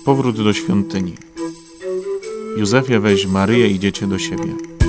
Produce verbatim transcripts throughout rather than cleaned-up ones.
Powrót do świątyni. Józefie, weź Maryję i dziecię do siebie.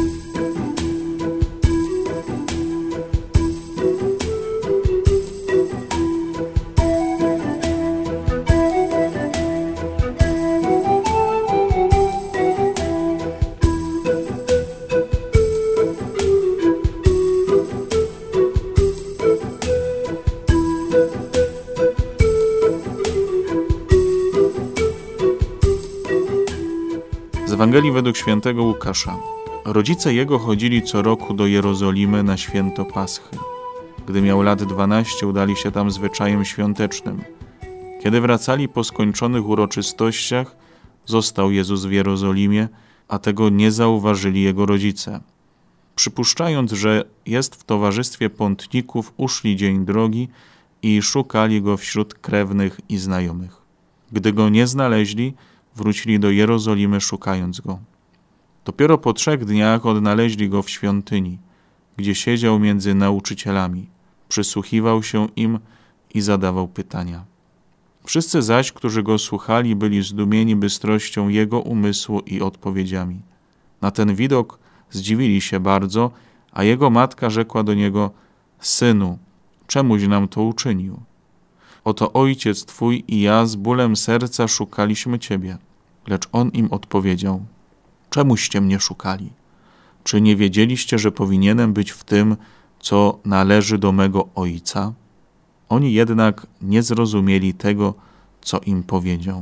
Z Ewangelii według świętego Łukasza. Rodzice jego chodzili co roku do Jerozolimy na święto Paschy. Gdy miał lat dwanaście, udali się tam zwyczajem świątecznym. Kiedy wracali po skończonych uroczystościach, został Jezus w Jerozolimie, a tego nie zauważyli jego rodzice. Przypuszczając, że jest w towarzystwie pątników, uszli dzień drogi i szukali go wśród krewnych i znajomych. Gdy go nie znaleźli, wrócili do Jerozolimy, szukając go. Dopiero po trzech dniach odnaleźli go w świątyni, gdzie siedział między nauczycielami, przysłuchiwał się im i zadawał pytania. Wszyscy zaś, którzy go słuchali, byli zdumieni bystrością jego umysłu i odpowiedziami. Na ten widok zdziwili się bardzo, a jego matka rzekła do niego: Synu, czemuś nam to uczynił? Oto ojciec twój i ja z bólem serca szukaliśmy ciebie. Lecz on im odpowiedział: Czemuście mnie szukali? Czy nie wiedzieliście, że powinienem być w tym, co należy do mego ojca? Oni jednak nie zrozumieli tego, co im powiedział.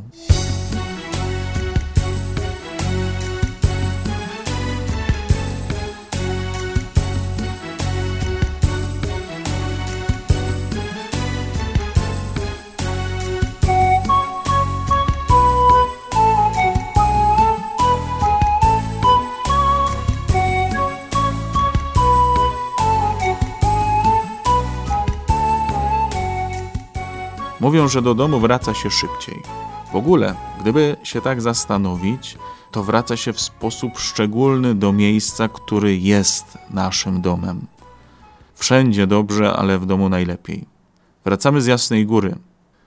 Mówią, że do domu wraca się szybciej. W ogóle, gdyby się tak zastanowić, to wraca się w sposób szczególny do miejsca, który jest naszym domem. Wszędzie dobrze, ale w domu najlepiej. Wracamy z Jasnej Góry.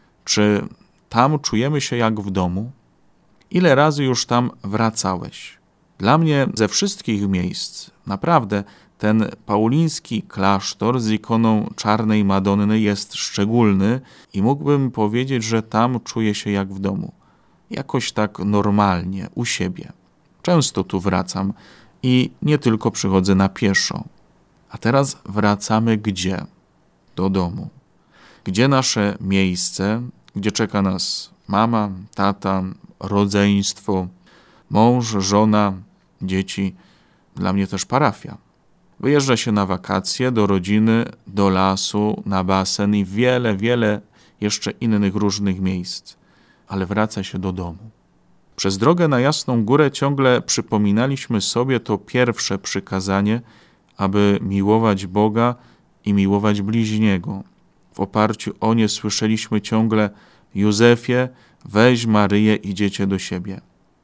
Czy tam czujemy się jak w domu? Ile razy już tam wracałeś? Dla mnie ze wszystkich miejsc, naprawdę, ten pauliński klasztor z ikoną czarnej Madonny jest szczególny i mógłbym powiedzieć, że tam czuję się jak w domu. Jakoś tak normalnie, u siebie. Często tu wracam i nie tylko przychodzę na pieszo. A teraz wracamy gdzie? Do domu. Gdzie nasze miejsce, gdzie czeka nas mama, tata, rodzeństwo, mąż, żona, dzieci, dla mnie też parafia. Wyjeżdża się na wakacje, do rodziny, do lasu, na basen i wiele, wiele jeszcze innych różnych miejsc. Ale wraca się do domu. Przez drogę na Jasną Górę ciągle przypominaliśmy sobie to pierwsze przykazanie, aby miłować Boga i miłować bliźniego. W oparciu o nie słyszeliśmy ciągle: Józefie, weź Maryję i dziecię do siebie.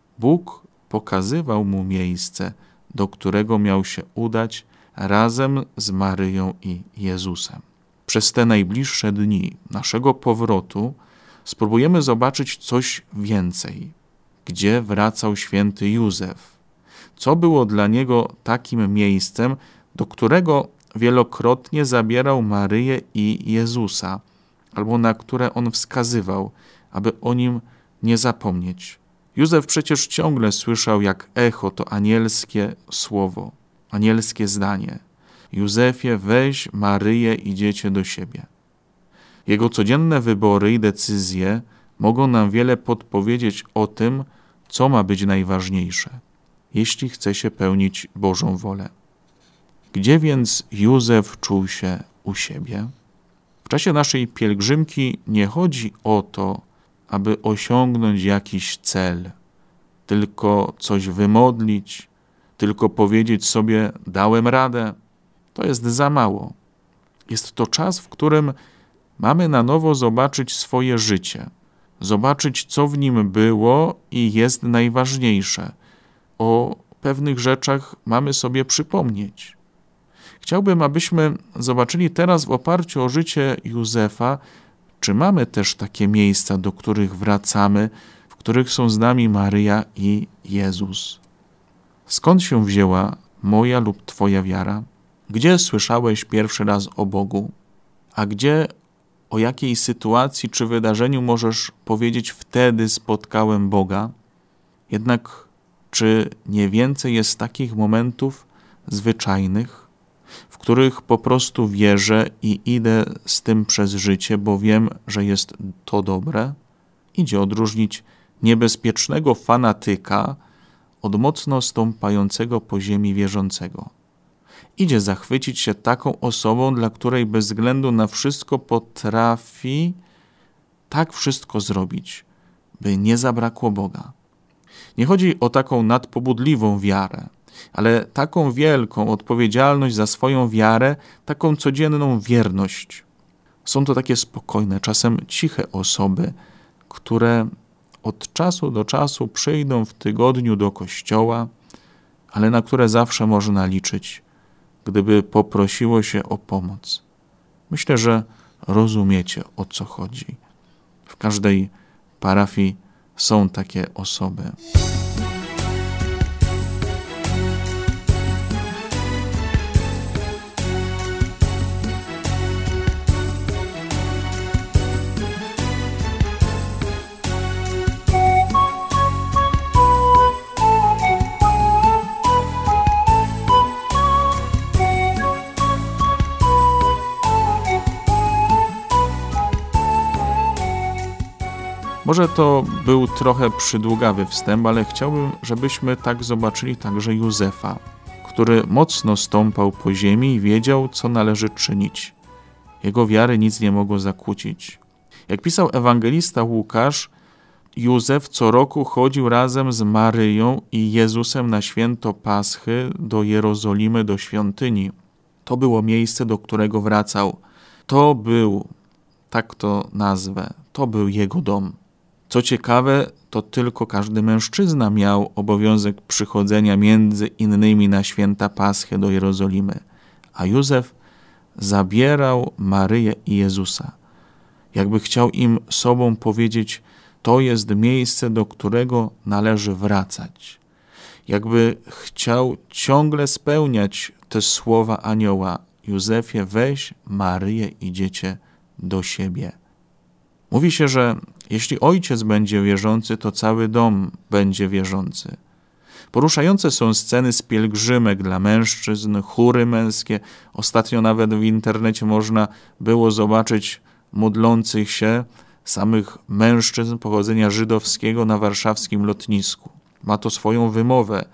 Bóg pokazywał mu miejsce, do którego miał się udać razem z Maryją i Jezusem. Przez te najbliższe dni naszego powrotu spróbujemy zobaczyć coś więcej. Gdzie wracał święty Józef? Co było dla niego takim miejscem, do którego wielokrotnie zabierał Maryję i Jezusa, albo na które on wskazywał, aby o nim nie zapomnieć? Józef przecież ciągle słyszał jak echo to anielskie słowo, anielskie zdanie: Józefie, weź Maryję i dziecię do siebie. Jego codzienne wybory i decyzje mogą nam wiele podpowiedzieć o tym, co ma być najważniejsze, jeśli chce się pełnić Bożą wolę. Gdzie więc Józef czuł się u siebie? W czasie naszej pielgrzymki nie chodzi o to, aby osiągnąć jakiś cel, tylko coś wymodlić, tylko powiedzieć sobie: dałem radę. To jest za mało. Jest to czas, w którym mamy na nowo zobaczyć swoje życie, zobaczyć, co w nim było i jest najważniejsze. O pewnych rzeczach mamy sobie przypomnieć. Chciałbym, abyśmy zobaczyli teraz w oparciu o życie Józefa, czy mamy też takie miejsca, do których wracamy, w których są z nami Maryja i Jezus. Skąd się wzięła moja lub Twoja wiara? Gdzie słyszałeś pierwszy raz o Bogu? A gdzie, o jakiej sytuacji czy wydarzeniu możesz powiedzieć: wtedy spotkałem Boga? Jednak czy nie więcej jest takich momentów zwyczajnych, w których po prostu wierzę i idę z tym przez życie, bo wiem, że jest to dobre? Idzie odróżnić niebezpiecznego fanatyka od mocno stąpającego po ziemi wierzącego. Idzie zachwycić się taką osobą, dla której bez względu na wszystko potrafi tak wszystko zrobić, by nie zabrakło Boga. Nie chodzi o taką nadpobudliwą wiarę, ale taką wielką odpowiedzialność za swoją wiarę, taką codzienną wierność. Są to takie spokojne, czasem ciche osoby, które od czasu do czasu przyjdą w tygodniu do kościoła, ale na które zawsze można liczyć, gdyby poprosiło się o pomoc. Myślę, że rozumiecie, o co chodzi. W każdej parafii są takie osoby. Może to był trochę przydługawy wstęp, ale chciałbym, żebyśmy tak zobaczyli także Józefa, który mocno stąpał po ziemi i wiedział, co należy czynić. Jego wiary nic nie mogło zakłócić. Jak pisał ewangelista Łukasz, Józef co roku chodził razem z Maryją i Jezusem na święto Paschy do Jerozolimy, do świątyni. To było miejsce, do którego wracał. To był, tak to nazwę, to był jego dom. Co ciekawe, to tylko każdy mężczyzna miał obowiązek przychodzenia między innymi na święta Paschy do Jerozolimy, a Józef zabierał Maryję i Jezusa. Jakby chciał im sobą powiedzieć: to jest miejsce, do którego należy wracać. Jakby chciał ciągle spełniać te słowa anioła: Józefie, weź Maryję i dziecię do siebie. Mówi się, że jeśli ojciec będzie wierzący, to cały dom będzie wierzący. Poruszające są sceny z pielgrzymek dla mężczyzn, chóry męskie. Ostatnio nawet w internecie można było zobaczyć modlących się samych mężczyzn pochodzenia żydowskiego na warszawskim lotnisku. Ma to swoją wymowę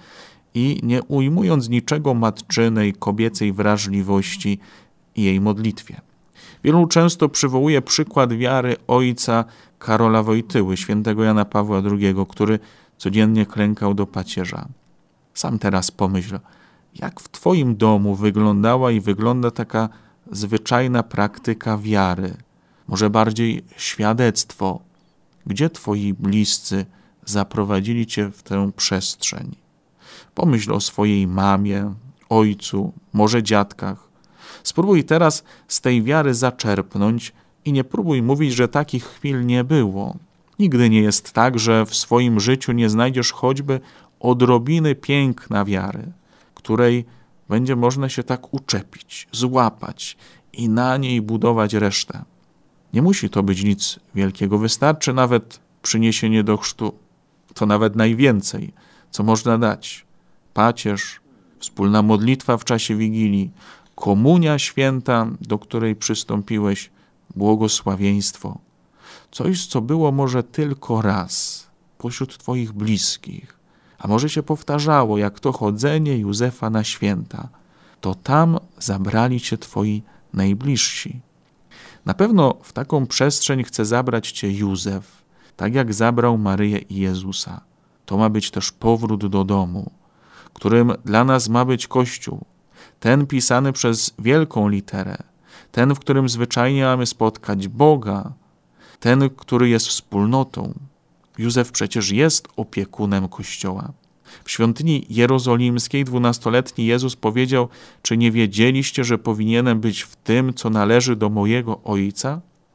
i nie ujmując niczego matczynej, kobiecej wrażliwości i jej modlitwie. Wielu często przywołuje przykład wiary ojca Karola Wojtyły, świętego Jana Pawła drugiego, który codziennie klękał do pacierza. Sam teraz pomyśl, jak w twoim domu wyglądała i wygląda taka zwyczajna praktyka wiary, może bardziej świadectwo, gdzie twoi bliscy zaprowadzili cię w tę przestrzeń. Pomyśl o swojej mamie, ojcu, może dziadkach. Spróbuj teraz z tej wiary zaczerpnąć i nie próbuj mówić, że takich chwil nie było. Nigdy nie jest tak, że w swoim życiu nie znajdziesz choćby odrobiny piękna wiary, której będzie można się tak uczepić, złapać i na niej budować resztę. Nie musi to być nic wielkiego, wystarczy nawet przyniesienie do chrztu. To nawet najwięcej, co można dać. Pacierz, wspólna modlitwa w czasie Wigilii, komunia święta, do której przystąpiłeś, błogosławieństwo. Coś, co było może tylko raz pośród twoich bliskich, a może się powtarzało, jak to chodzenie Józefa na święta. To tam zabrali cię twoi najbliżsi. Na pewno w taką przestrzeń chce zabrać cię Józef, tak jak zabrał Maryję i Jezusa. To ma być też powrót do domu, którym dla nas ma być Kościół. Ten pisany przez wielką literę, ten, w którym zwyczajnie mamy spotkać Boga, ten, który jest wspólnotą. Józef przecież jest opiekunem Kościoła. W świątyni jerozolimskiej dwunastoletni Jezus powiedział: czy nie wiedzieliście, że powinienem być w tym, co należy do mojego Ojca?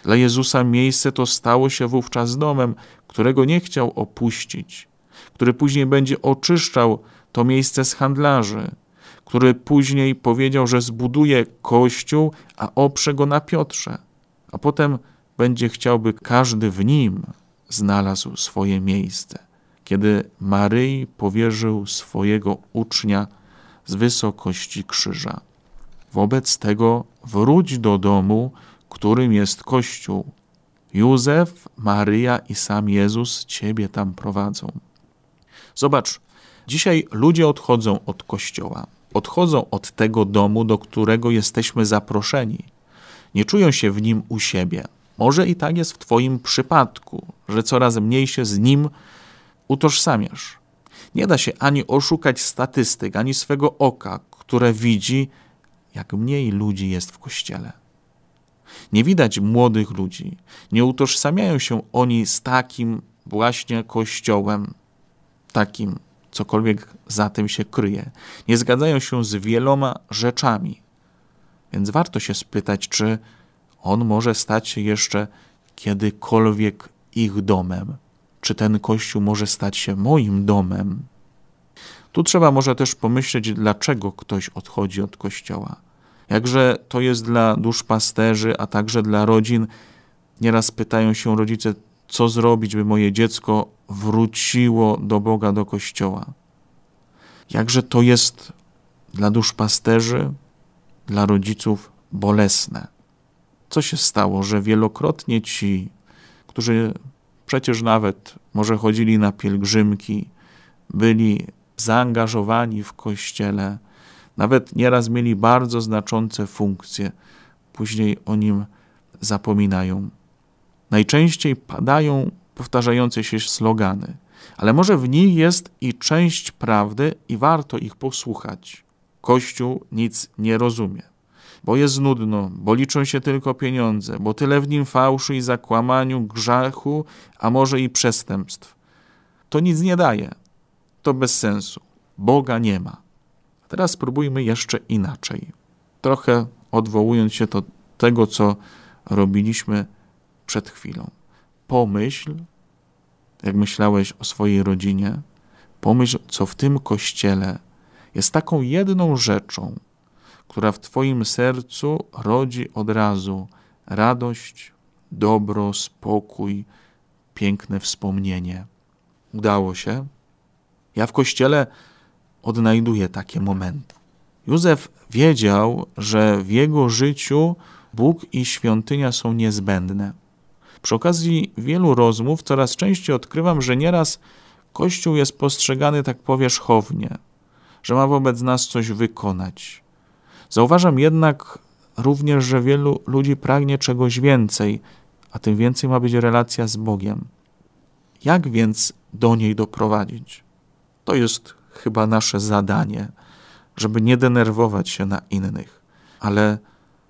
Dla Jezusa miejsce to stało się wówczas domem, którego nie chciał opuścić, który później będzie oczyszczał to miejsce z handlarzy, który później powiedział, że zbuduje Kościół, a oprze go na Piotrze, a potem będzie chciał, by każdy w nim znalazł swoje miejsce. Kiedy Maryi powierzył swojego ucznia z wysokości krzyża. Wobec tego wróć do domu, którym jest Kościół. Józef, Maryja i sam Jezus ciebie tam prowadzą. Zobacz, dzisiaj ludzie odchodzą od Kościoła. Odchodzą od tego domu, do którego jesteśmy zaproszeni. Nie czują się w nim u siebie. Może i tak jest w twoim przypadku, że coraz mniej się z nim utożsamiasz. Nie da się ani oszukać statystyk, ani swego oka, które widzi, jak mniej ludzi jest w Kościele. Nie widać młodych ludzi. Nie utożsamiają się oni z takim właśnie Kościołem, takim, cokolwiek za tym się kryje. Nie zgadzają się z wieloma rzeczami. Więc warto się spytać, czy on może stać się jeszcze kiedykolwiek ich domem. Czy ten Kościół może stać się moim domem? Tu trzeba może też pomyśleć, dlaczego ktoś odchodzi od Kościoła. Jakże to jest dla duszpasterzy, a także dla rodzin. Nieraz pytają się rodzice, co zrobić, by moje dziecko wróciło do Boga, do Kościoła. Jakże to jest dla duszpasterzy, dla rodziców bolesne. Co się stało, że wielokrotnie ci, którzy przecież nawet może chodzili na pielgrzymki, byli zaangażowani w Kościele, nawet nieraz mieli bardzo znaczące funkcje, później o nim zapominają. Najczęściej padają powtarzające się slogany, ale może w nich jest i część prawdy i warto ich posłuchać. Kościół nic nie rozumie, bo jest nudno, bo liczą się tylko pieniądze, bo tyle w nim fałszu i zakłamaniu, grzechu, a może i przestępstw. To nic nie daje, to bez sensu, Boga nie ma. Teraz spróbujmy jeszcze inaczej, trochę odwołując się do tego, co robiliśmy przed chwilą. Pomyśl, jak myślałeś o swojej rodzinie, pomyśl, co w tym Kościele jest taką jedną rzeczą, która w twoim sercu rodzi od razu radość, dobro, spokój, piękne wspomnienie. Udało się? Ja w Kościele odnajduję takie momenty. Józef wiedział, że w jego życiu Bóg i świątynia są niezbędne. Przy okazji wielu rozmów coraz częściej odkrywam, że nieraz Kościół jest postrzegany tak powierzchownie, że ma wobec nas coś wykonać. Zauważam jednak również, że wielu ludzi pragnie czegoś więcej, a tym więcej ma być relacja z Bogiem. Jak więc do niej doprowadzić? To jest chyba nasze zadanie, żeby nie denerwować się na innych, ale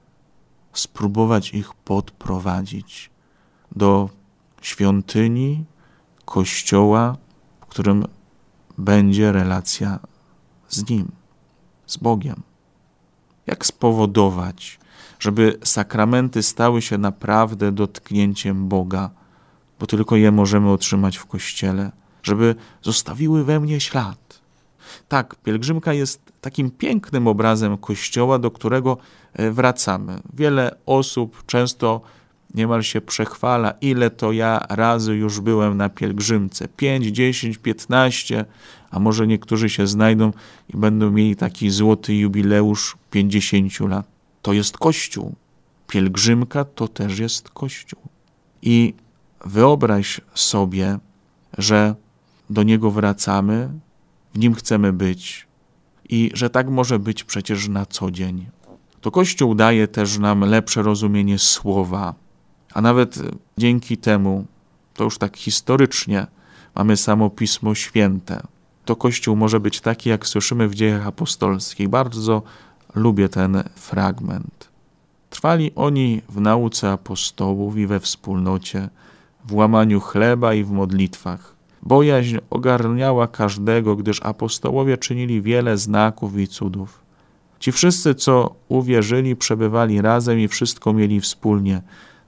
spróbować ich podprowadzić do świątyni, Kościoła, w którym będzie relacja z Nim, z Bogiem. Jak spowodować, żeby sakramenty stały się naprawdę dotknięciem Boga, bo tylko je możemy otrzymać w Kościele, żeby zostawiły we mnie ślad. Tak, pielgrzymka jest takim pięknym obrazem Kościoła, do którego wracamy. Wiele osób często niemal się przechwala, ile to ja razy już byłem na pielgrzymce. Pięć, dziesięć, piętnaście, a może niektórzy się znajdą i będą mieli taki złoty jubileusz pięćdziesięciu lat. To jest Kościół. Pielgrzymka to też jest Kościół. I wyobraź sobie, że do niego wracamy, w nim chcemy być i że tak może być przecież na co dzień. To Kościół daje też nam lepsze rozumienie słowa, a nawet dzięki temu, to już tak historycznie, mamy samo Pismo Święte. To Kościół może być taki, jak słyszymy w Dziejach Apostolskich. Bardzo lubię ten fragment. Trwali oni w nauce apostołów i we wspólnocie, w łamaniu chleba i w modlitwach. Bojaźń ogarniała każdego, gdyż apostołowie czynili wiele znaków i cudów. Ci wszyscy, co uwierzyli, przebywali razem i wszystko mieli wspólnie.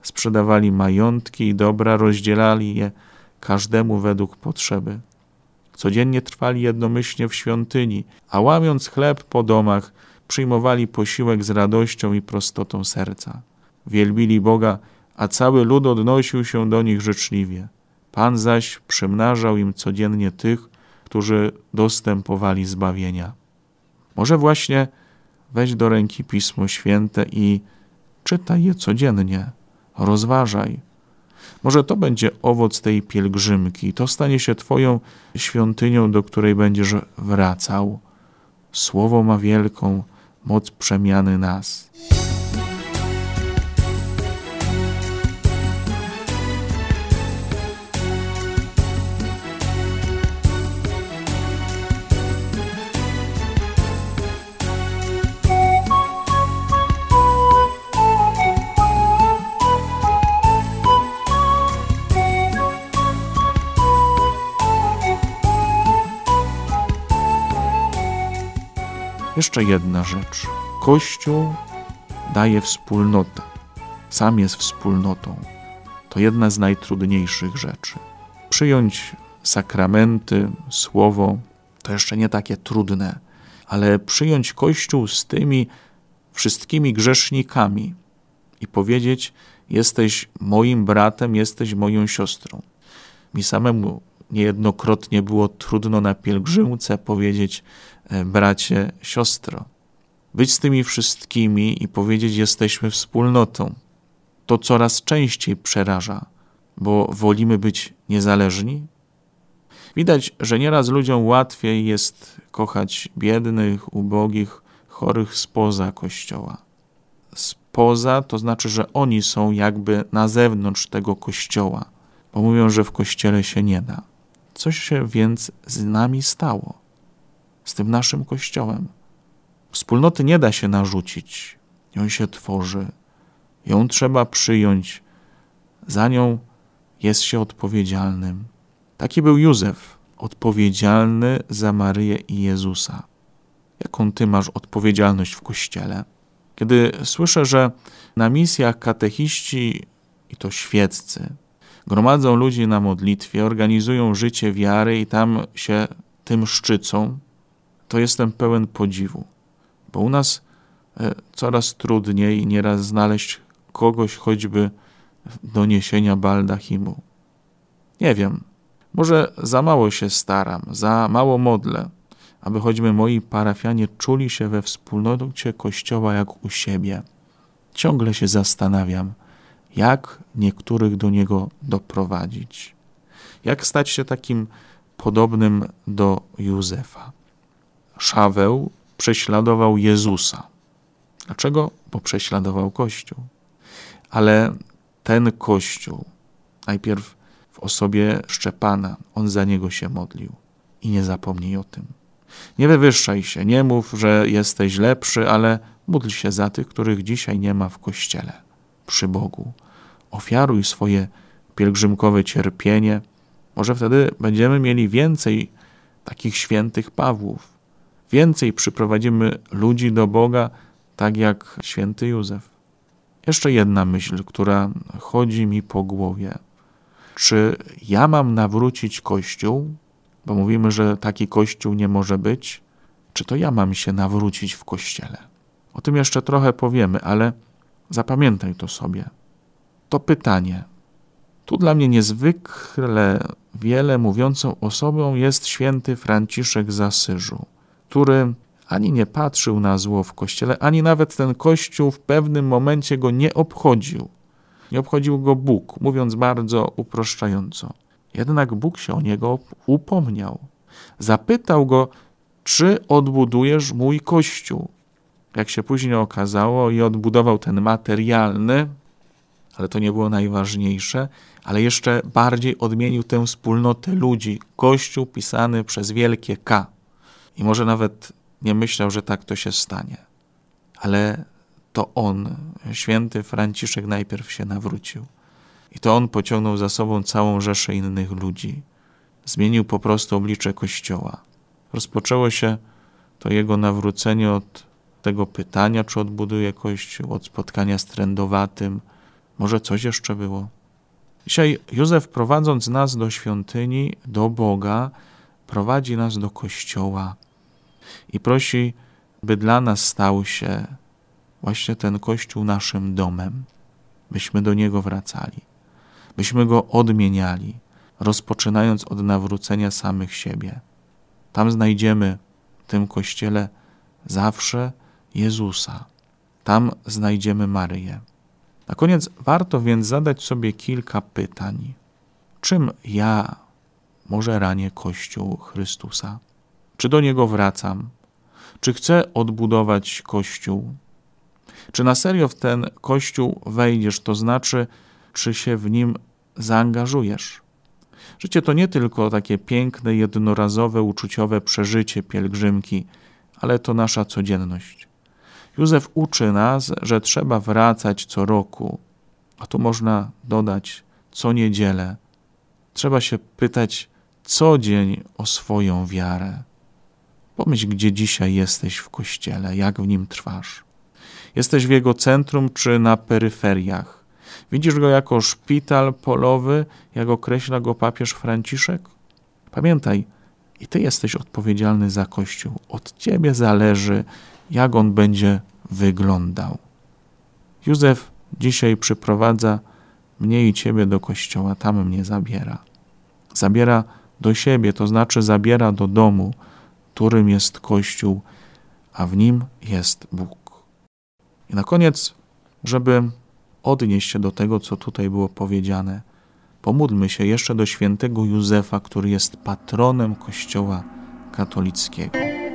sprzedawali majątki i dobra, rozdzielali je każdemu według potrzeby. Codziennie trwali jednomyślnie w świątyni, a łamiąc chleb po domach, przyjmowali posiłek z radością i prostotą serca. Wielbili Boga, a cały lud odnosił się do nich życzliwie. Pan zaś przymnażał im codziennie tych, którzy dostępowali zbawienia. Może właśnie weź do ręki Pismo Święte i czytaj je codziennie, rozważaj. Może to będzie owoc tej pielgrzymki, to stanie się twoją świątynią, do której będziesz wracał. Słowo ma wielką moc przemiany nas. Jeszcze jedna rzecz. Kościół daje wspólnotę. Sam jest wspólnotą. To jedna z najtrudniejszych rzeczy. Przyjąć sakramenty, słowo, to jeszcze nie takie trudne, ale przyjąć Kościół z tymi wszystkimi grzesznikami i powiedzieć: jesteś moim bratem, jesteś moją siostrą. Mi samemu niejednokrotnie było trudno na pielgrzymce powiedzieć: bracie, siostro. Być z tymi wszystkimi i powiedzieć: jesteśmy wspólnotą. To coraz częściej przeraża, bo wolimy być niezależni. Widać, że nieraz ludziom łatwiej jest kochać biednych, ubogich, chorych spoza Kościoła. Spoza to znaczy, że oni są jakby na zewnątrz tego Kościoła, bo mówią, że w Kościele się nie da. Coś się więc z nami stało, z tym naszym Kościołem. Wspólnoty nie da się narzucić, ją się tworzy, ją trzeba przyjąć, za nią jest się odpowiedzialnym. Taki był Józef, odpowiedzialny za Maryję i Jezusa. Jaką ty masz odpowiedzialność w Kościele? Kiedy słyszę, że na misjach katechiści, i to świeccy, gromadzą ludzi na modlitwie, organizują życie wiary i tam się tym szczycą, to jestem pełen podziwu. Bo u nas coraz trudniej nieraz znaleźć kogoś choćby do niesienia baldachimu. Nie wiem, może za mało się staram, za mało modlę, aby choćby moi parafianie czuli się we wspólnocie Kościoła jak u siebie. Ciągle się zastanawiam, jak niektórych do niego doprowadzić. Jak stać się takim podobnym do Józefa. Szaweł prześladował Jezusa. Dlaczego? Bo prześladował Kościół. Ale ten Kościół, najpierw w osobie Szczepana, on za niego się modlił. I nie zapomnij o tym. Nie wywyższaj się, nie mów, że jesteś lepszy, ale módl się za tych, których dzisiaj nie ma w Kościele, przy Bogu. Ofiaruj swoje pielgrzymkowe cierpienie. Może wtedy będziemy mieli więcej takich świętych Pawłów. Więcej przyprowadzimy ludzi do Boga, tak jak święty Józef. Jeszcze jedna myśl, która chodzi mi po głowie. Czy ja mam nawrócić Kościół? Bo mówimy, że taki Kościół nie może być. Czy to ja mam się nawrócić w Kościele? O tym jeszcze trochę powiemy, ale zapamiętaj to sobie. To pytanie. Tu dla mnie niezwykle wiele mówiącą osobą jest święty Franciszek z Asyżu, który ani nie patrzył na zło w Kościele, ani nawet ten Kościół w pewnym momencie go nie obchodził. Nie obchodził go Bóg, mówiąc bardzo uproszczająco. Jednak Bóg się o niego upomniał. Zapytał go, czy odbudujesz mój Kościół? Jak się później okazało, i odbudował ten materialny, ale to nie było najważniejsze, ale jeszcze bardziej odmienił tę wspólnotę ludzi. Kościół pisany przez wielkie K. I może nawet nie myślał, że tak to się stanie. Ale to on, święty Franciszek, najpierw się nawrócił. I to on pociągnął za sobą całą rzeszę innych ludzi. Zmienił po prostu oblicze Kościoła. Rozpoczęło się to jego nawrócenie od tego pytania, czy odbuduje Kościół, od spotkania z trędowatym. Może coś jeszcze było? Dzisiaj Józef, prowadząc nas do świątyni, do Boga, prowadzi nas do Kościoła i prosi, by dla nas stał się właśnie ten Kościół naszym domem, byśmy do niego wracali, byśmy go odmieniali, rozpoczynając od nawrócenia samych siebie. Tam znajdziemy w tym Kościele zawsze Jezusa. Tam znajdziemy Maryję. Na koniec warto więc zadać sobie kilka pytań. Czym ja może ranię Kościół Chrystusa? Czy do niego wracam? Czy chcę odbudować Kościół? Czy na serio w ten Kościół wejdziesz, to znaczy, czy się w nim zaangażujesz? Życie to nie tylko takie piękne, jednorazowe, uczuciowe przeżycie pielgrzymki, ale to nasza codzienność. Józef uczy nas, że trzeba wracać co roku, a tu można dodać co niedzielę. Trzeba się pytać co dzień o swoją wiarę. Pomyśl, gdzie dzisiaj jesteś w Kościele, jak w nim trwasz. Jesteś w jego centrum czy na peryferiach? Widzisz go jako szpital polowy, jak określa go papież Franciszek? Pamiętaj, i ty jesteś odpowiedzialny za Kościół. Od ciebie zależy, jak on będzie wyglądał. Józef dzisiaj przyprowadza mnie i ciebie do Kościoła, tam mnie zabiera. Zabiera do siebie, to znaczy zabiera do domu, którym jest Kościół, a w nim jest Bóg. I na koniec, żeby odnieść się do tego, co tutaj było powiedziane, pomódlmy się jeszcze do świętego Józefa, który jest patronem Kościoła katolickiego.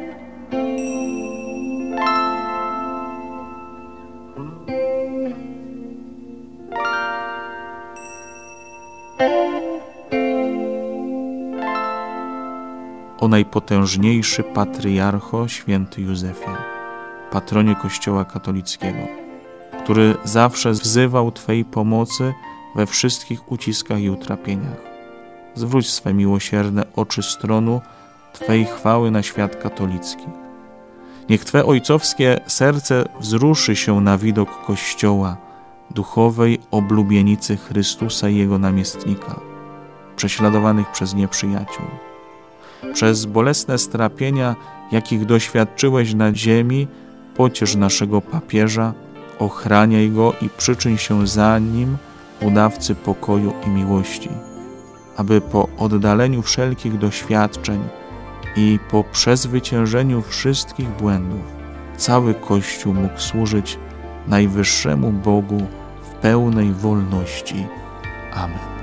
O najpotężniejszy patriarcho, święty Józefie, patronie Kościoła katolickiego, który zawsze wzywał Twej pomocy we wszystkich uciskach i utrapieniach. Zwróć swe miłosierne oczy stronu Twej chwały na świat katolicki. Niech Twe ojcowskie serce wzruszy się na widok Kościoła, duchowej oblubienicy Chrystusa i Jego namiestnika, prześladowanych przez nieprzyjaciół. Przez bolesne strapienia, jakich doświadczyłeś na ziemi, pociesz naszego papieża, ochraniaj go i przyczyń się za nim, udawcy pokoju i miłości, aby po oddaleniu wszelkich doświadczeń i po przezwyciężeniu wszystkich błędów cały Kościół mógł służyć najwyższemu Bogu w pełnej wolności. Amen.